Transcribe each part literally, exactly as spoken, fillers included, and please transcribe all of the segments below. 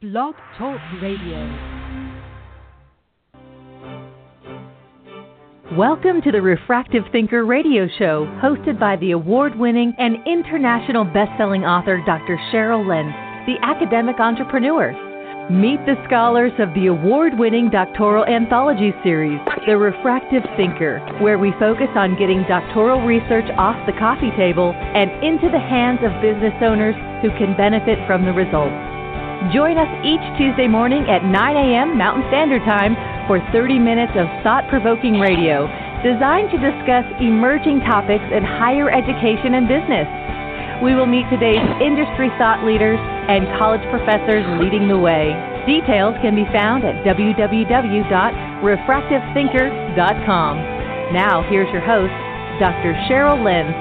Blog Talk Radio. Welcome to the Refractive Thinker radio show, hosted by the award-winning and international best-selling author Doctor Cheryl Lentz, the academic entrepreneur. Meet the scholars of the award-winning doctoral anthology series, The Refractive Thinker, where we focus on getting doctoral research off the coffee table and into the hands of business owners who can benefit from the results. Join us each Tuesday morning at nine a.m. Mountain Standard Time for thirty minutes of thought-provoking radio designed to discuss emerging topics in higher education and business. We will meet today's industry thought leaders and college professors leading the way. Details can be found at w w w dot refractive thinker dot com. Now, here's your host, Doctor Cheryl Lentz.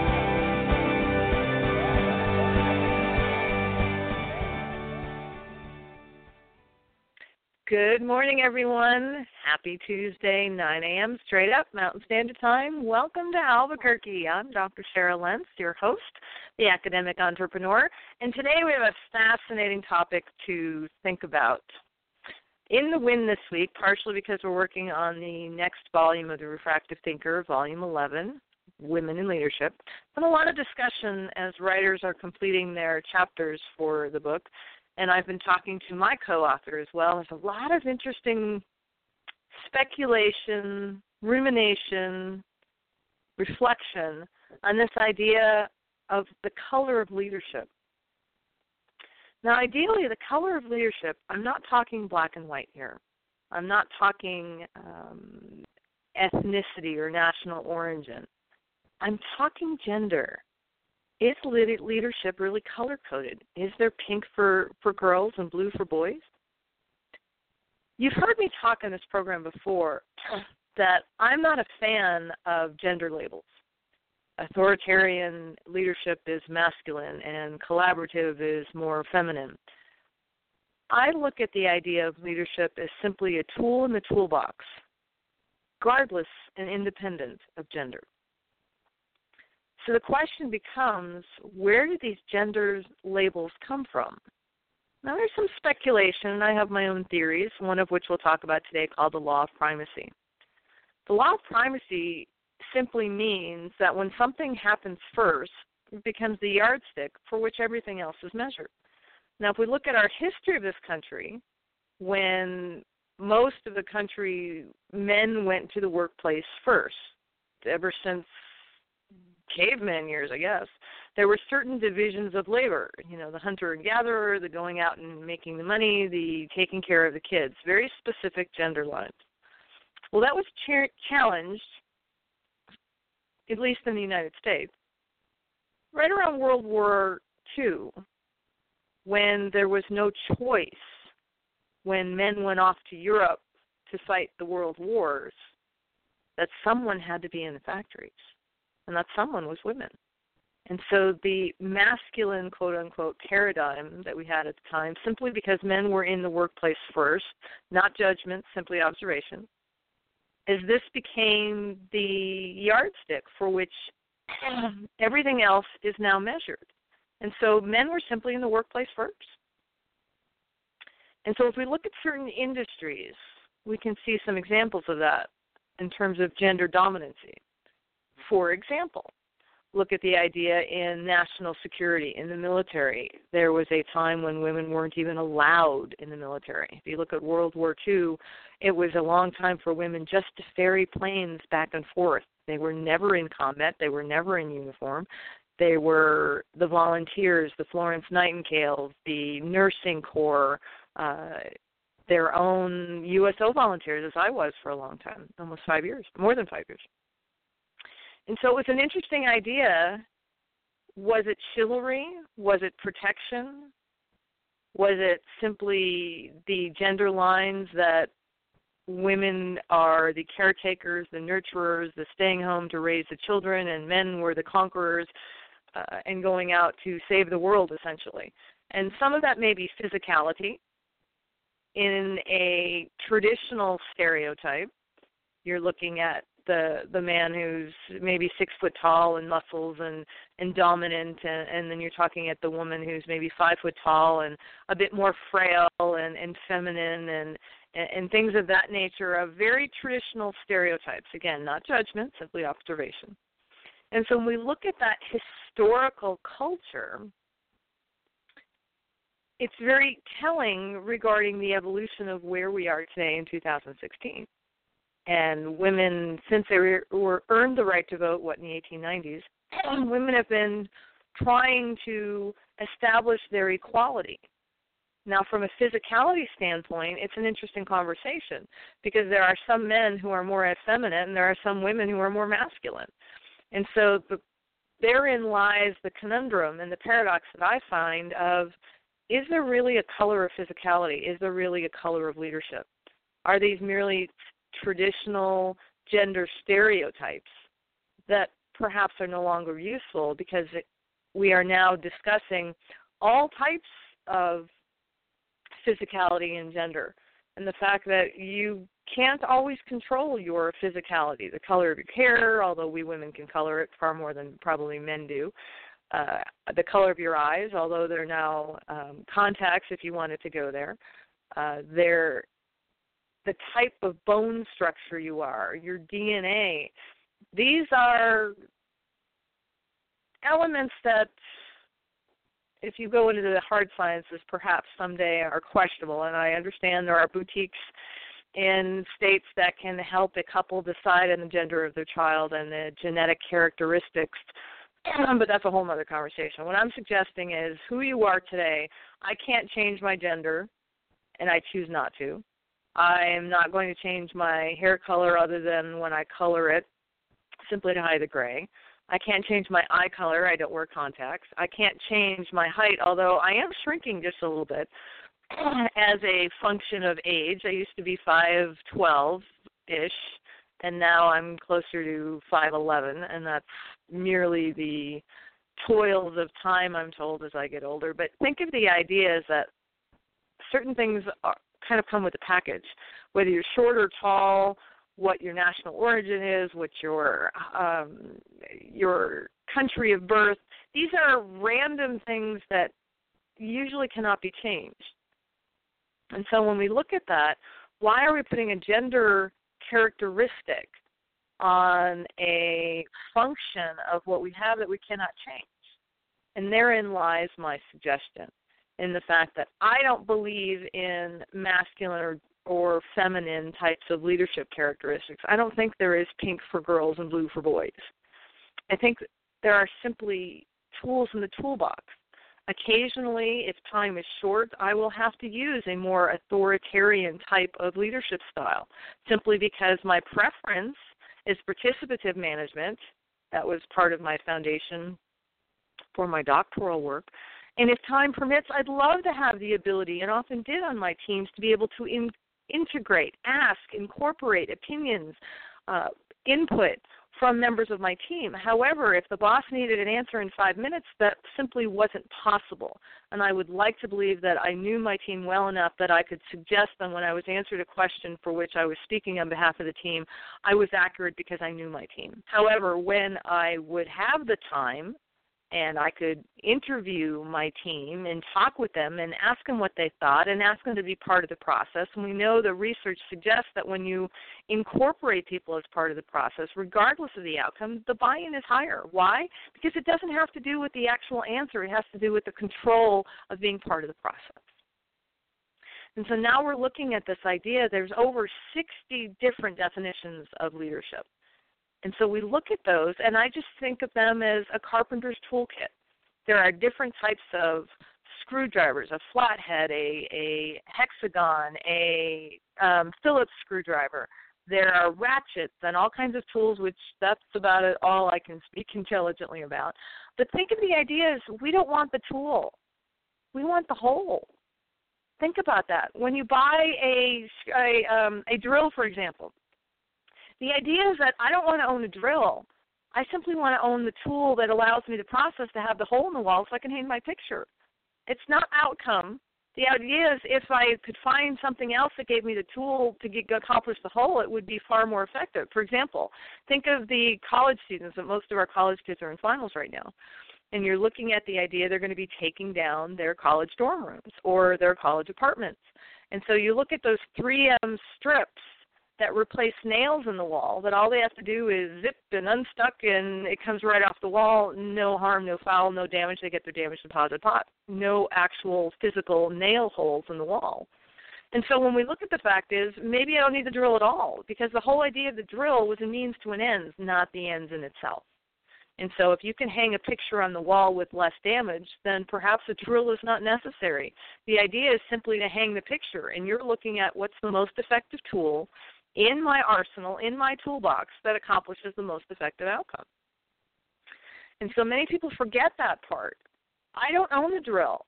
Good morning, everyone. Happy Tuesday, nine a.m. straight up Mountain Standard Time. Welcome to Albuquerque. I'm Doctor Cheryl Lentz, your host, the academic entrepreneur, and today we have a fascinating topic to think about. In the wind this week, partially because we're working on the next volume of The Refractive Thinker, Volume eleven, Women in Leadership, and a lot of discussion as writers are completing their chapters for the book. And I've been talking to my co-author as well. There's a lot of interesting speculation, rumination, reflection on this idea of the color of leadership. Now, ideally, the color of leadership, I'm not talking black and white here. I'm not talking um, ethnicity or national origin. I'm talking gender. Is leadership really color-coded? Is there pink for, for girls and blue for boys? You've heard me talk in this program before that I'm not a fan of gender labels. Authoritarian leadership is masculine and collaborative is more feminine. I look at the idea of leadership as simply a tool in the toolbox, regardless and independent of gender. So the question becomes, where do these gender labels come from? Now, there's some speculation, and I have my own theories, one of which we'll talk about today called the law of primacy. The law of primacy simply means that when something happens first, it becomes the yardstick for which everything else is measured. Now, if we look at our history of this country, when most of the country, men went to the workplace first, ever since caveman years, I guess, there were certain divisions of labor, you know, the hunter and gatherer, the going out and making the money, the taking care of the kids, very specific gender lines. Well, that was ch- challenged, at least in the United States, right around World War Two, when there was no choice, when men went off to Europe to fight the world wars, that someone had to be in the factories. And that someone was women. And so the masculine, quote-unquote, paradigm that we had at the time, simply because men were in the workplace first, not judgment, simply observation, as this became the yardstick for which everything else is now measured. And so men were simply in the workplace first. And so if we look at certain industries, we can see some examples of that in terms of gender dominancy. For example, look at the idea in national security, in the military. There was a time when women weren't even allowed in the military. If you look at World War Two, it was a long time for women just to ferry planes back and forth. They were never in combat. They were never in uniform. They were the volunteers, the Florence Nightingales, the nursing corps, uh, their own U S O volunteers, as I was for a long time, almost five years, more than five years. And so it was an interesting idea. Was it chivalry? Was it protection? Was it simply the gender lines that women are the caretakers, the nurturers, the staying home to raise the children, and men were the conquerors uh, and going out to save the world, essentially? And some of that may be physicality. In a traditional stereotype, you're looking at the the man who's maybe six foot tall and muscles and and dominant, and, and then you're talking at the woman who's maybe five foot tall and a bit more frail and, and feminine and and things of that nature, of very traditional stereotypes. Again, not judgment, simply observation. And so when we look at that historical culture, it's very telling regarding the evolution of where we are today in two thousand sixteen. And women, since they were, were earned the right to vote, what, in the eighteen nineties, women have been trying to establish their equality. Now, from a physicality standpoint, it's an interesting conversation, because there are some men who are more effeminate and there are some women who are more masculine. And so the, therein lies the conundrum and the paradox that I find of, is there really a color of physicality? Is there really a color of leadership? Are these merely traditional gender stereotypes that perhaps are no longer useful, because it, we are now discussing all types of physicality and gender, and the fact that you can't always control your physicality, the color of your hair, although we women can color it far more than probably men do, uh, the color of your eyes, although they're now um, contacts if you wanted to go there, uh, they're the type of bone structure you are, your D N A. These are elements that, if you go into the hard sciences, perhaps someday are questionable. And I understand there are boutiques in states that can help a couple decide on the gender of their child and the genetic characteristics, but that's a whole other conversation. What I'm suggesting is, who you are today, I can't change my gender, and I choose not to. I am not going to change my hair color other than when I color it, simply to hide the gray. I can't change my eye color. I don't wear contacts. I can't change my height, although I am shrinking just a little bit as a function of age. I used to be five twelve-ish, and now I'm closer to five eleven, and that's merely the toils of time, I'm told, as I get older. But think of the idea is that certain things are, kind of come with the package, whether you're short or tall, what your national origin is, what your um, your country of birth. These are random things that usually cannot be changed. And so when we look at that, why are we putting a gender characteristic on a function of what we have that we cannot change? And therein lies my suggestion, in the fact that I don't believe in masculine or, or feminine types of leadership characteristics. I don't think there is pink for girls and blue for boys. I think there are simply tools in the toolbox. Occasionally, if time is short, I will have to use a more authoritarian type of leadership style, simply because my preference is participative management. That was part of my foundation for my doctoral work. And if time permits, I'd love to have the ability, and often did on my teams, to be able to in, integrate, ask, incorporate opinions, uh, input from members of my team. However, if the boss needed an answer in five minutes, that simply wasn't possible. And I would like to believe that I knew my team well enough that I could suggest them when I was answered a question for which I was speaking on behalf of the team, I was accurate because I knew my team. However, when I would have the time, and I could interview my team and talk with them and ask them what they thought and ask them to be part of the process. And we know the research suggests that when you incorporate people as part of the process, regardless of the outcome, the buy-in is higher. Why? Because it doesn't have to do with the actual answer. It has to do with the control of being part of the process. And so now we're looking at this idea. There's over sixty different definitions of leadership. And so we look at those, and I just think of them as a carpenter's toolkit. There are different types of screwdrivers, a flathead, a, a hexagon, a um, Phillips screwdriver. There are ratchets and all kinds of tools, which that's about it, all I can speak intelligently about. But think of the idea as we don't want the tool. We want the whole. Think about that. When you buy a, a, um, a drill, for example, the idea is that I don't want to own a drill. I simply want to own the tool that allows me to process to have the hole in the wall so I can hang my picture. It's not outcome. The idea is if I could find something else that gave me the tool to get, accomplish the whole, it would be far more effective. For example, think of the college students, that most of our college kids are in finals right now. And you're looking at the idea they're going to be taking down their college dorm rooms or their college apartments. And so you look at those three M strips that replace nails in the wall, that all they have to do is zip and unstuck and it comes right off the wall, no harm, no foul, no damage. They get their damage deposit pot. No actual physical nail holes in the wall. And so when we look at the fact is, maybe I don't need the drill at all, because the whole idea of the drill was a means to an end, not the ends in itself. And so if you can hang a picture on the wall with less damage, then perhaps a drill is not necessary. The idea is simply to hang the picture, and you're looking at what's the most effective tool in my arsenal, in my toolbox, that accomplishes the most effective outcome. And so many people forget that part. I don't own a drill.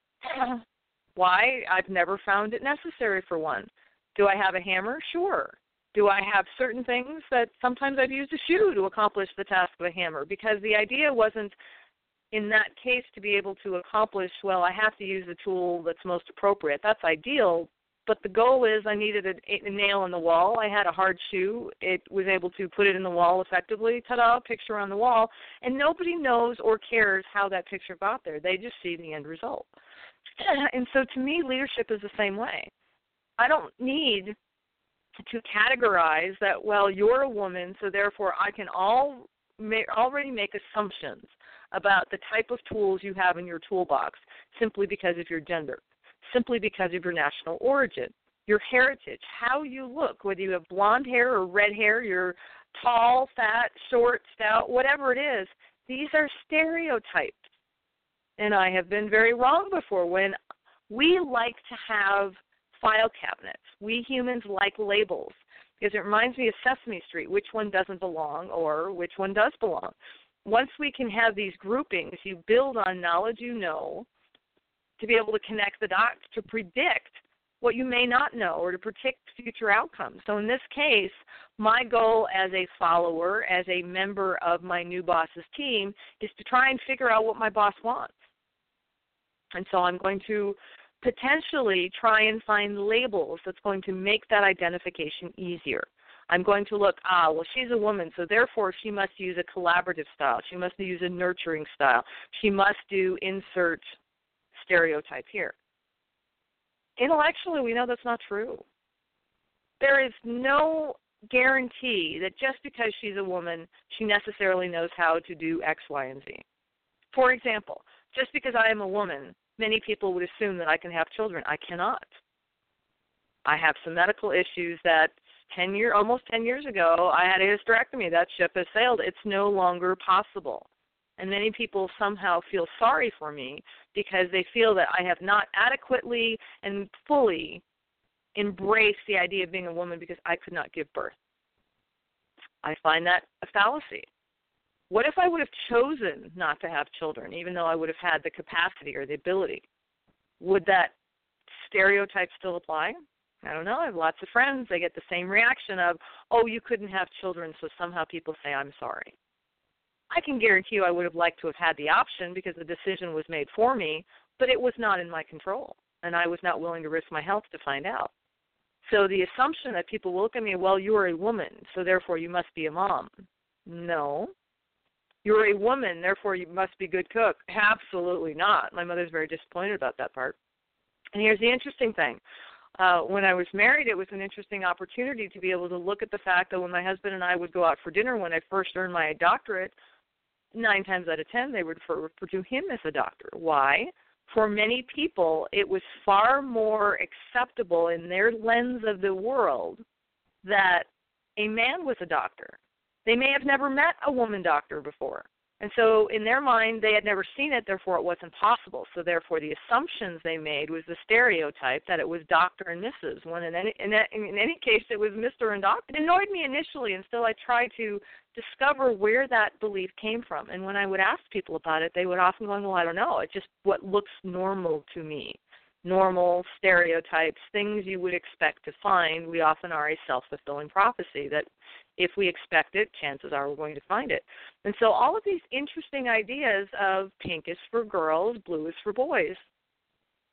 Why? I've never found it necessary for one. Do I have a hammer? Sure. Do I have certain things that sometimes I've used a shoe to accomplish the task of a hammer? Because the idea wasn't, in that case, to be able to accomplish, well, I have to use the tool that's most appropriate. That's ideal, but the goal is I needed a, a nail in the wall. I had a hard shoe. It was able to put it in the wall effectively. Ta-da, picture on the wall. And nobody knows or cares how that picture got there. They just see the end result. And so to me, leadership is the same way. I don't need to categorize that, well, you're a woman, so therefore I can all may, already make assumptions about the type of tools you have in your toolbox simply because of your gender, simply because of your national origin, your heritage, how you look, whether you have blonde hair or red hair, you're tall, fat, short, stout, whatever it is. These are stereotypes. And I have been very wrong before when we like to have file cabinets. We humans like labels because it reminds me of Sesame Street, which one doesn't belong or which one does belong. Once we can have these groupings, you build on knowledge you know to be able to connect the dots to predict what you may not know or to predict future outcomes. So in this case, my goal as a follower, as a member of my new boss's team, is to try and figure out what my boss wants. And so I'm going to potentially try and find labels that's going to make that identification easier. I'm going to look, ah, well, she's a woman, so therefore she must use a collaborative style. She must use a nurturing style. She must do insert stereotype here. Intellectually, we know that's not true. There is no guarantee that just because she's a woman, she necessarily knows how to do X, Y, and Z. For example, just because I am a woman, many people would assume that I can have children. I cannot. I have some medical issues that ten year, almost ten years ago, I had a hysterectomy. That ship has sailed. It's no longer possible. And many people somehow feel sorry for me because they feel that I have not adequately and fully embraced the idea of being a woman because I could not give birth. I find that a fallacy. What if I would have chosen not to have children, even though I would have had the capacity or the ability? Would that stereotype still apply? I don't know. I have lots of friends. They get the same reaction of, oh, you couldn't have children, so somehow people say I'm sorry. I can guarantee you I would have liked to have had the option because the decision was made for me, but it was not in my control, and I was not willing to risk my health to find out. So the assumption that people will look at me, well, you are a woman, so therefore you must be a mom. No. You're a woman, therefore you must be a good cook. Absolutely not. My mother's very disappointed about that part. And here's the interesting thing. Uh, when I was married, it was an interesting opportunity to be able to look at the fact that when my husband and I would go out for dinner when I first earned my doctorate, nine times out of ten they would refer to him as a doctor. Why? For many people, it was far more acceptable in their lens of the world that a man was a doctor. They may have never met a woman doctor before. And so in their mind, they had never seen it, therefore it wasn't possible. So therefore the assumptions they made was the stereotype that it was Doctor and Missus When in any, in, in any case, it was Mister and Doctor It annoyed me initially, and still I tried to discover where that belief came from. And when I would ask people about it, they would often go, well, I don't know. It's just what looks normal to me. Normal stereotypes, things you would expect to find. We often are a self-fulfilling prophecy that if we expect it, chances are we're going to find it. And so all of these interesting ideas of pink is for girls, blue is for boys,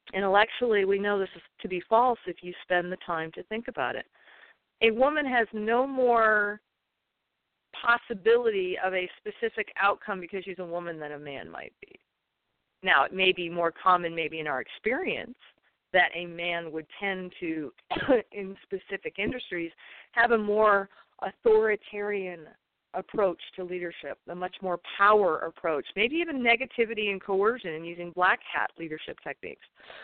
Intellectually, we know this is to be false if you spend the time to think about it. A woman has no more possibility of a specific outcome because she's a woman than a man might be. Now, it may be more common maybe in our experience that a man would tend to, in specific industries, have a more authoritarian approach to leadership, a much more power approach, maybe even negativity and coercion and using black hat leadership techniques.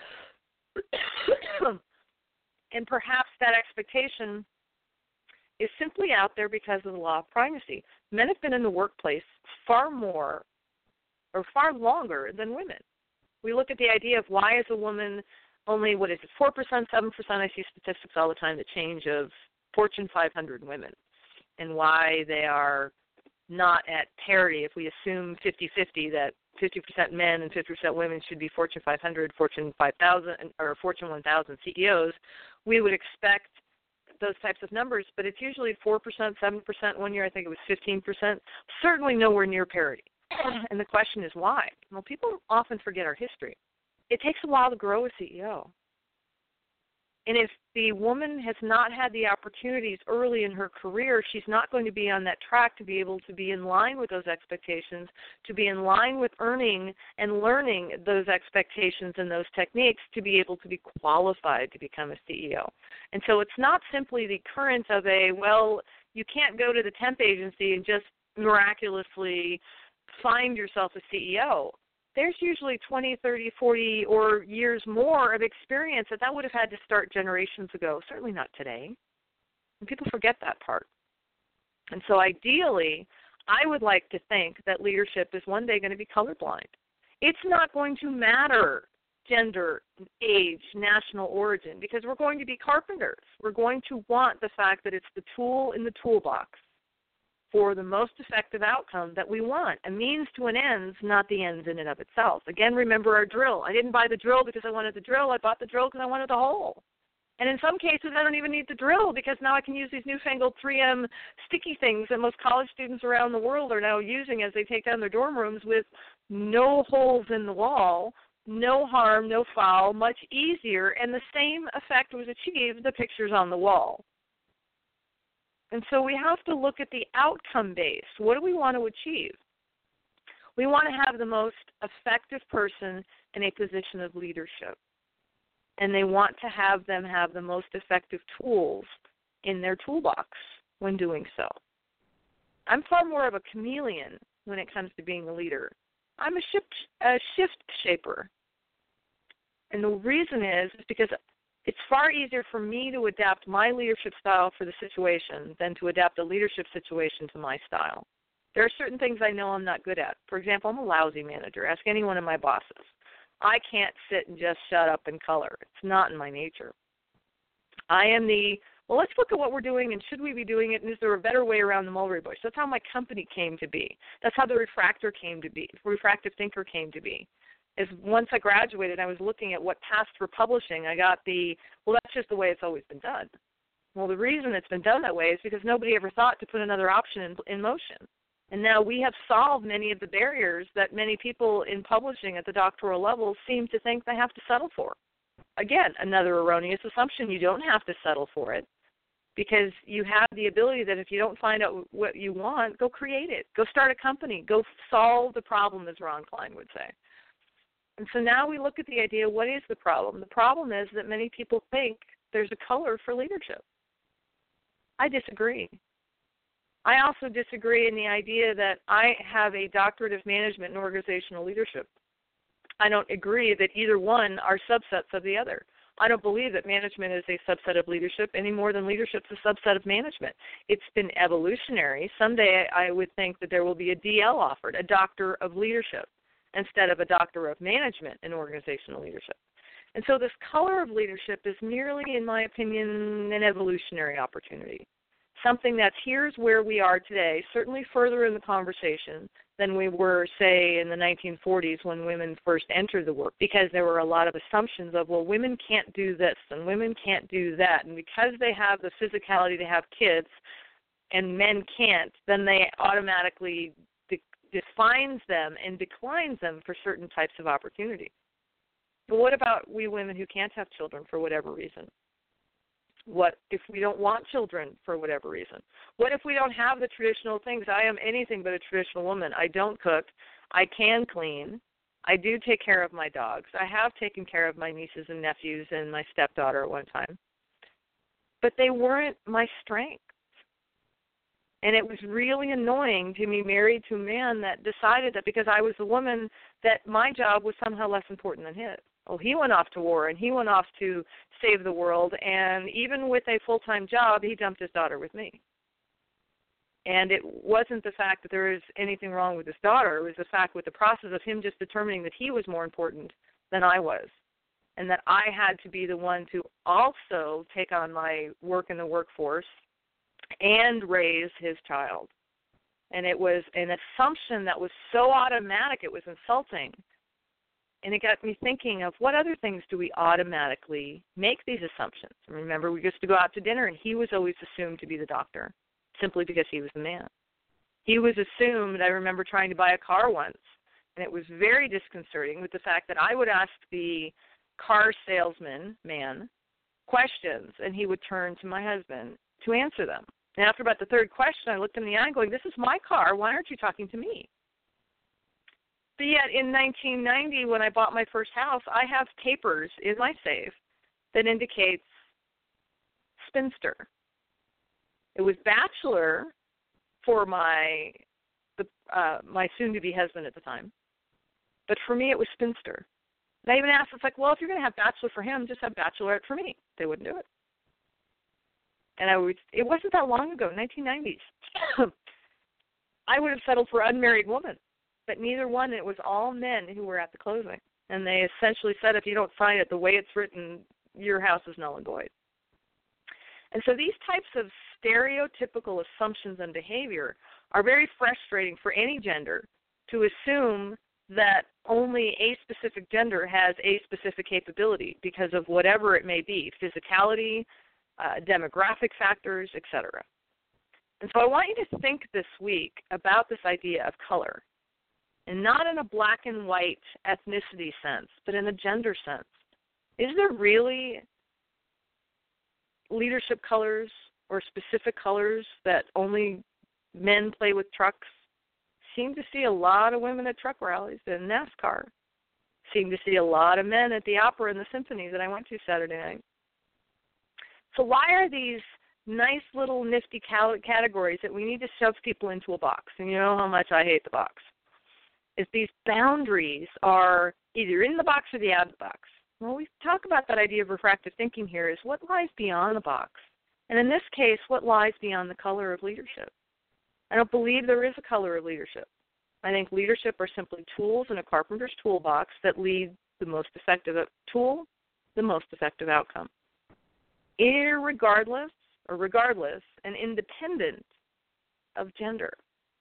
And perhaps that expectation is simply out there because of the law of primacy. Men have been in the workplace far more or far longer than women. We look at the idea of why is a woman only, what is it, four percent, seven percent, I see statistics all the time that change of Fortune five hundred women, and why they are not at parity. If we assume fifty-fifty, that fifty percent men and fifty percent women should be Fortune five hundred, Fortune five thousand, or Fortune one thousand C E Os, we would expect those types of numbers, but it's usually four percent, seven percent. One year I think it was fifteen percent, certainly nowhere near parity. And the question is why? Well, people often forget our history. It takes a while to grow a C E O. And if the woman has not had the opportunities early in her career, she's not going to be on that track to be able to be in line with those expectations, to be in line with earning and learning those expectations and those techniques to be able to be qualified to become a C E O. And so it's not simply the current of a, well, you can't go to the temp agency and just miraculously find yourself a C E O. There's usually twenty, thirty, forty, or years more of experience that that would have had to start generations ago, certainly not today. And people forget that part. And so ideally, I would like to think that leadership is one day going to be colorblind. It's not going to matter gender, age, national origin, because we're going to be carpenters. We're going to want the fact that it's the tool in the toolbox for the most effective outcome that we want. A means to an end, not the ends in and of itself. Again, remember our drill. I didn't buy the drill because I wanted the drill. I bought the drill because I wanted the hole. And in some cases, I don't even need the drill because now I can use these newfangled three M sticky things that most college students around the world are now using as they take down their dorm rooms with no holes in the wall, no harm, no foul, much easier, and the same effect was achieved, the pictures on the wall. And so we have to look at the outcome base. What do we want to achieve? We want to have the most effective person in a position of leadership. And they want to have them have the most effective tools in their toolbox when doing so. I'm far more of a chameleon when it comes to being a leader. I'm a shift, a shift shaper. And the reason is, is because it's far easier for me to adapt my leadership style for the situation than to adapt a leadership situation to my style. There are certain things I know I'm not good at. For example, I'm a lousy manager. Ask any one of my bosses. I can't sit and just shut up and color. It's not in my nature. I am the, well, let's look at what we're doing and should we be doing it and is there a better way around the mulberry bush? That's how my company came to be. That's how the refractor came to be, refractive thinker came to be. Is once I graduated, I was looking at what passed for publishing. I got the, well, that's just the way it's always been done. Well, the reason it's been done that way is because nobody ever thought to put another option in, in motion. And now we have solved many of the barriers that many people in publishing at the doctoral level seem to think they have to settle for. Again, another erroneous assumption. You don't have to settle for it because you have the ability that if you don't find out what you want, go create it. Go start a company. Go solve the problem, as Ron Klein would say. And so now we look at the idea, what is the problem? The problem is that many people think there's a color for leadership. I disagree. I also disagree in the idea that I have a doctorate of management and organizational leadership. I don't agree that either one are subsets of the other. I don't believe that management is a subset of leadership any more than leadership is a subset of management. It's been evolutionary. Someday I would think that there will be a D L offered, a doctor of leadership, instead of a doctor of management in organizational leadership. And so this color of leadership is merely, in my opinion, an evolutionary opportunity, something that's here's where we are today, certainly further in the conversation than we were, say, in the nineteen forties when women first entered the work, because there were a lot of assumptions of, well, women can't do this and women can't do that, and because they have the physicality to have kids and men can't, then they automatically defines them and declines them for certain types of opportunity. But what about we women who can't have children for whatever reason? What if we don't want children for whatever reason? What if we don't have the traditional things? I am anything but a traditional woman. I don't cook. I can clean. I do take care of my dogs. I have taken care of my nieces and nephews and my stepdaughter at one time. But they weren't my strength. And it was really annoying to be married to a man that decided that because I was a woman that my job was somehow less important than his. Well, he went off to war and he went off to save the world, and even with a full-time job, he dumped his daughter with me. And it wasn't the fact that there was anything wrong with his daughter. It was the fact with the process of him just determining that he was more important than I was, and that I had to be the one to also take on my work in the workforce and raise his child. And it was an assumption that was so automatic, it was insulting. And it got me thinking of what other things do we automatically make these assumptions. And remember, we used to go out to dinner, and he was always assumed to be the doctor, simply because he was the man. He was assumed, I remember trying to buy a car once, and it was very disconcerting with the fact that I would ask the car salesman, man, questions, and he would turn to my husband to answer them. And after about the third question, I looked him in the eye going, this is my car. Why aren't you talking to me? But yet in nineteen ninety, when I bought my first house, I have papers in my safe that indicates spinster. It was bachelor for my the, uh, my soon-to-be husband at the time. But for me, it was spinster. And I even asked, it's like, well, if you're going to have bachelor for him, just have bachelorette for me. They wouldn't do it. And I would, it wasn't that long ago, nineteen nineties. I would have settled for unmarried woman. But neither one, it was all men who were at the closing. And they essentially said, if you don't sign it the way it's written, your house is null and void. And so these types of stereotypical assumptions and behavior are very frustrating for any gender to assume that only a specific gender has a specific capability because of whatever it may be, physicality, uh, demographic factors, et cetera. And so I want you to think this week about this idea of color. And not in a black and white ethnicity sense, but in a gender sense. Is there really leadership colors or specific colors that only men play with trucks? Seem to see a lot of women at truck rallies and NASCAR. Seem to see a lot of men at the opera and the symphony that I went to Saturday night. So why are these nice little nifty categories that we need to shove people into a box? And you know how much I hate the box. Is these boundaries are either in the box or the out of the box. Well, we talk about that idea of refractive thinking here is what lies beyond the box. And in this case, what lies beyond the color of leadership. I don't believe there is a color of leadership. I think leadership are simply tools in a carpenter's toolbox that lead the most effective tool, the most effective outcome. Irregardless, or regardless, and independent of gender.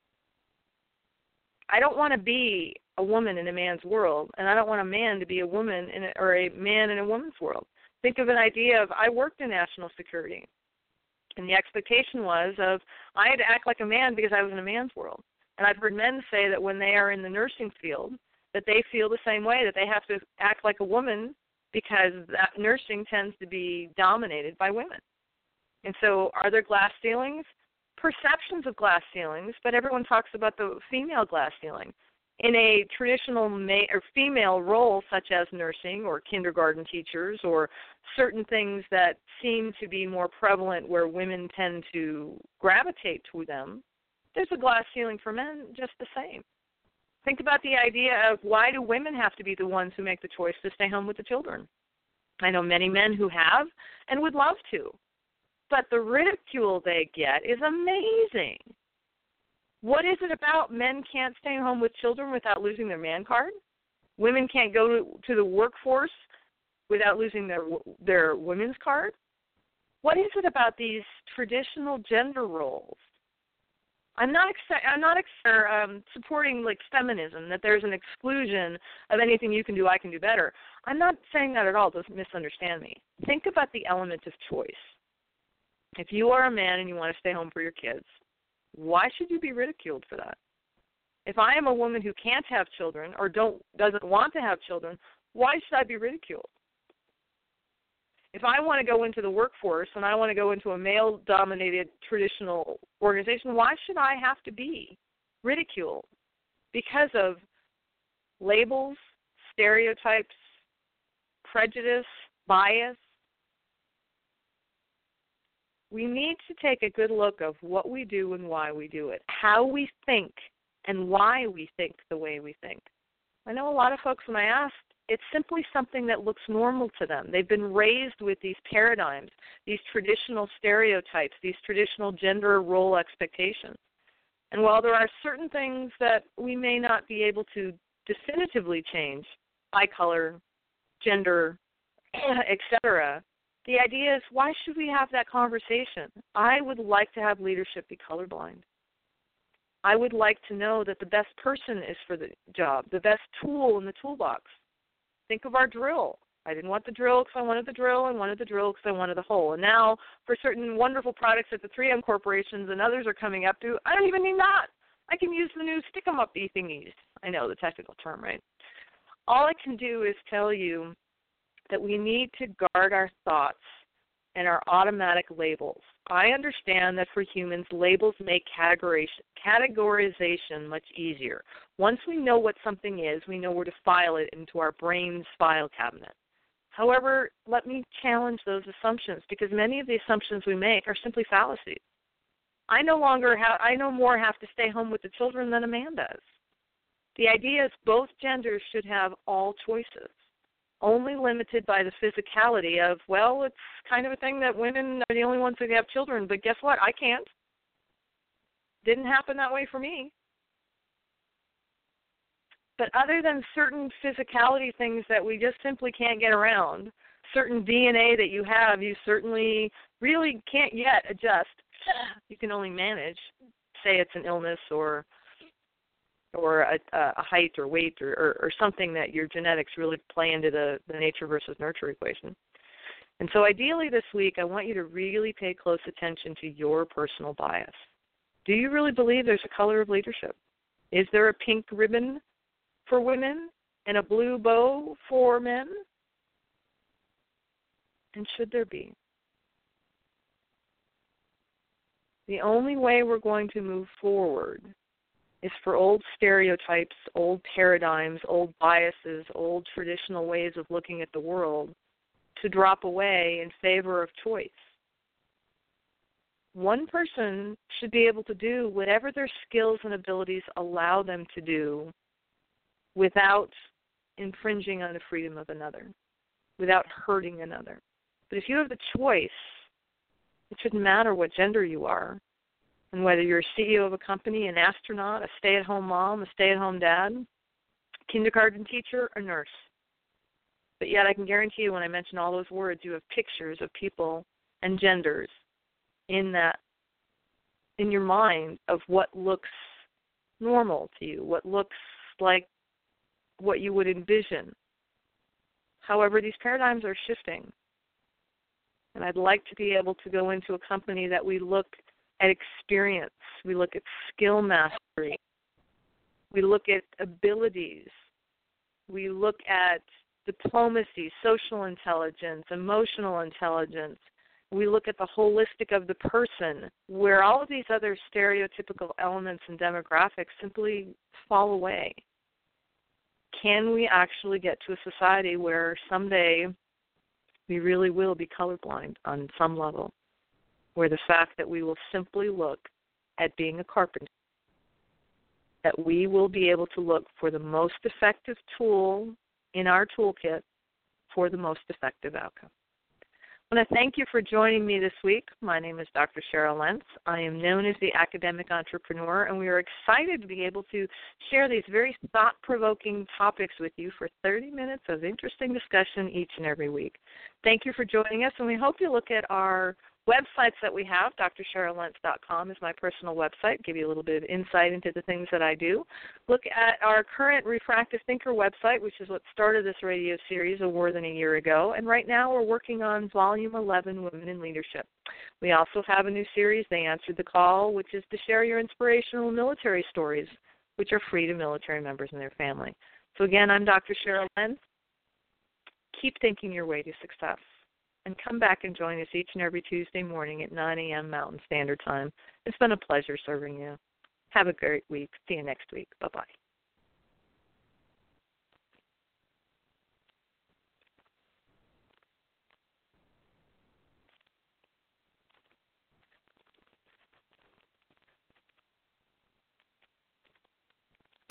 I don't want to be a woman in a man's world, and I don't want a man to be a woman in a, or a man in a woman's world. Think of an idea of I worked in national security, and the expectation was of I had to act like a man because I was in a man's world. And I've heard men say that when they are in the nursing field, that they feel the same way, that they have to act like a woman because that nursing tends to be dominated by women. And so are there glass ceilings? Perceptions of glass ceilings, but everyone talks about the female glass ceiling. In a traditional ma- or female role, such as nursing or kindergarten teachers or certain things that seem to be more prevalent where women tend to gravitate to them, there's a glass ceiling for men just the same. Think about the idea of why do women have to be the ones who make the choice to stay home with the children? I know many men who have and would love to. But the ridicule they get is amazing. What is it about men can't stay home with children without losing their man card? Women can't go to, to the workforce without losing their their women's card? What is it about these traditional gender roles? I'm not I'm not um, supporting like feminism, that there's an exclusion of anything you can do, I can do better. I'm not saying that at all. Don't misunderstand me. Think about the element of choice. If you are a man and you want to stay home for your kids, why should you be ridiculed for that? If I am a woman who can't have children or don't doesn't want to have children, Why should I be ridiculed? If I want to go into the workforce and I want to go into a male-dominated traditional organization, why should I have to be ridiculed because of labels, stereotypes, prejudice, bias? We need to take a good look of what we do and why we do it, how we think and why we think the way we think. I know a lot of folks, when I ask, it's simply something that looks normal to them. They've been raised with these paradigms, these traditional stereotypes, these traditional gender role expectations. And while there are certain things that we may not be able to definitively change, eye color, gender, et cetera, the idea is, why should we have that conversation? I would like to have leadership be colorblind. I would like to know that the best person is for the job, the best tool in the toolbox. Think of our drill. I didn't want the drill because I wanted the drill. I wanted the drill because I wanted the hole. And now for certain wonderful products that the three M corporations and others are coming up to, I don't even need that. I can use the new stick-em-up-y thingies. I know the technical term, right? All I can do is tell you that we need to guard our thoughts and our automatic labels. I understand that for humans, labels make categorization much easier. Once we know what something is, we know where to file it into our brain's file cabinet. However, let me challenge those assumptions, because many of the assumptions we make are simply fallacies. I no longer have, I no more have to stay home with the children than a man does. The idea is both genders should have all choices, only limited by the physicality of, well, it's kind of a thing that women are the only ones who have children, but guess what? I can't. Didn't happen that way for me. But other than certain physicality things that we just simply can't get around, certain D N A that you have, you certainly really can't yet adjust. You can only manage, say it's an illness or or a, a height or weight or, or, or something that your genetics really play into the, the nature versus nurture equation. And so ideally this week, I want you to really pay close attention to your personal bias. Do you really believe there's a color of leadership? Is there a pink ribbon for women and a blue bow for men? And should there be? The only way we're going to move forward is for old stereotypes, old paradigms, old biases, old traditional ways of looking at the world to drop away in favor of choice. One person should be able to do whatever their skills and abilities allow them to do without infringing on the freedom of another, without hurting another. But if you have the choice, it shouldn't matter what gender you are, and whether you're a C E O of a company, an astronaut, a stay-at-home mom, a stay-at-home dad, kindergarten teacher, or nurse. But yet I can guarantee you when I mention all those words, you have pictures of people and genders in that, in your mind of what looks normal to you, what looks like what you would envision. However, these paradigms are shifting. And I'd like to be able to go into a company that we look at experience, we look at skill mastery, we look at abilities, we look at diplomacy, social intelligence, emotional intelligence, we look at the holistic of the person, where all of these other stereotypical elements and demographics simply fall away. Can we actually get to a society where someday we really will be colorblind on some level, where the fact that we will simply look at being a carpenter, that we will be able to look for the most effective tool in our toolkit for the most effective outcome. I want to thank you for joining me this week. My name is Doctor Cheryl Lentz. I am known as the Academic Entrepreneur, and we are excited to be able to share these very thought-provoking topics with you for thirty minutes of interesting discussion each and every week. Thank you for joining us, and we hope you look at our websites that we have. D R cheryl lentz dot com is my personal website, give you a little bit of insight into the things that I do. Look at our current Refractive Thinker website, which is what started this radio series more than a year ago, and right now we're working on Volume eleven, Women in Leadership. We also have a new series, They Answered the Call, which is to share your inspirational military stories, which are free to military members and their family. So again, I'm Doctor Cheryl Lentz. Keep thinking your way to success. And come back and join us each and every Tuesday morning at nine a.m. Mountain Standard Time. It's been a pleasure serving you. Have a great week. See you next week. Bye-bye.